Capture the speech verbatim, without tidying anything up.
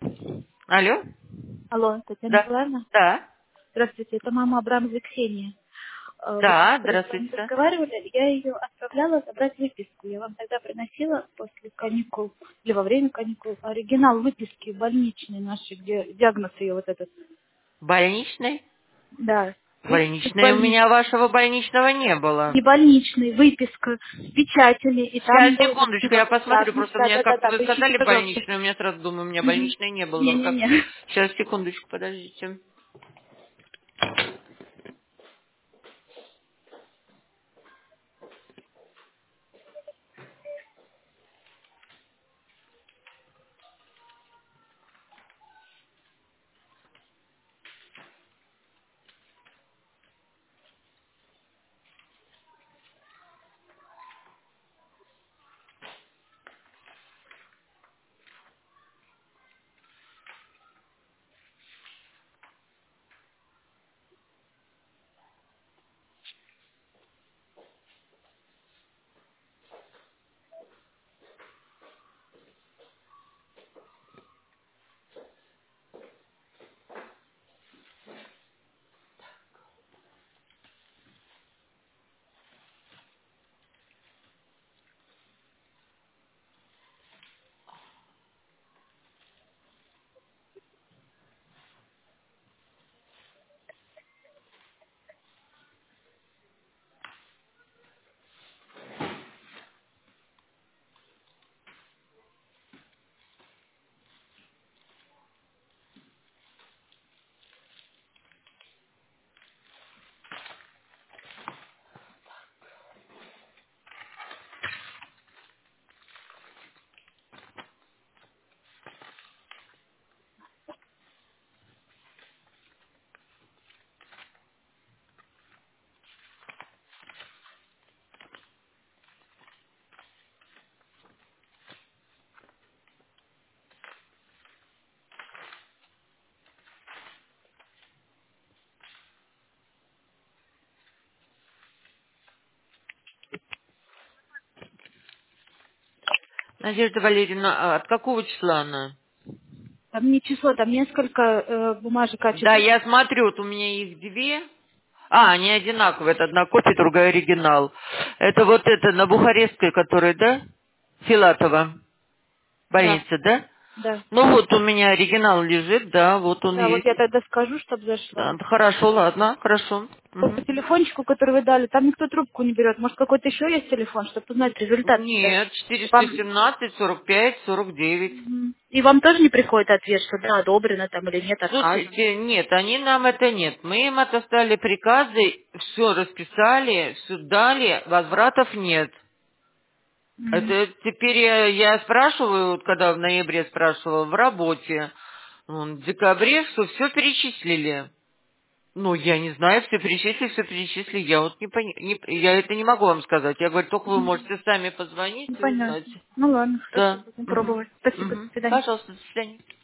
Алло? Алло, Татьяна Да. Николаевна? Да. Здравствуйте, это мама Абрамова Ксения. Э, Вот мы Да, вчера с вами здравствуйте. Да. разговаривали, я ее отправляла забрать выписку. Я вам тогда приносила после каникул или во время каникул оригинал выписки больничной нашей, где диагноз ее вот этот. Больничный? Да, выписка с Больничный. У меня больничной. вашего больничного не было. Не больничный, выписка с печатями, и там Сейчас, был секундочку, я написан посмотрю. диагноз. Просто Да, мне да, да, как-то да, вы поищите, сказали пожалуйста. больничный, у меня сразу думаю, у меня Мгм. больничный не было. Как... Не-не-не. Сейчас, секундочку, подождите. Надежда Валерьевна, а от какого числа она? Там не число, там несколько э, бумажек а Да, четыре. я смотрю, вот у меня их две. А, они одинаковые. Это одна копия, другая оригинал. Это вот это на Бухарестской, которая, да? Филатова. Да, Больница, да? да. Ну вот у меня оригинал лежит, да, вот он Да, вот есть. я тогда скажу, чтобы Да, зашла. хорошо, ладно, хорошо. По Мгм. телефончику, который вы дали, там никто трубку не берет. Может, какой-то еще есть телефон, чтобы узнать результат? Да. Нет, четыреста Вам... семнадцать сорок пять сорок девять. Мгм. И вам тоже не приходит ответ, что да, одобрено там или нет, отказано? Слушайте, нет, они нам это нет. Мы им отослали приказы, все расписали, все дали, возвратов нет. Мгм. Это теперь я, я спрашиваю, вот когда в ноябре спрашивала, в работе, вон, в декабре, что все перечислили. Ну, я не знаю, все перечислили, все перечислили. Я вот не, пони- не я это не могу вам сказать. Я говорю, только вы можете сами позвонить Ну, и узнать. понятно. Ну ладно, хорошо, Да. будем Мгм. пробовать. Спасибо, до Мгм. свидания. Пожалуйста, до свидания.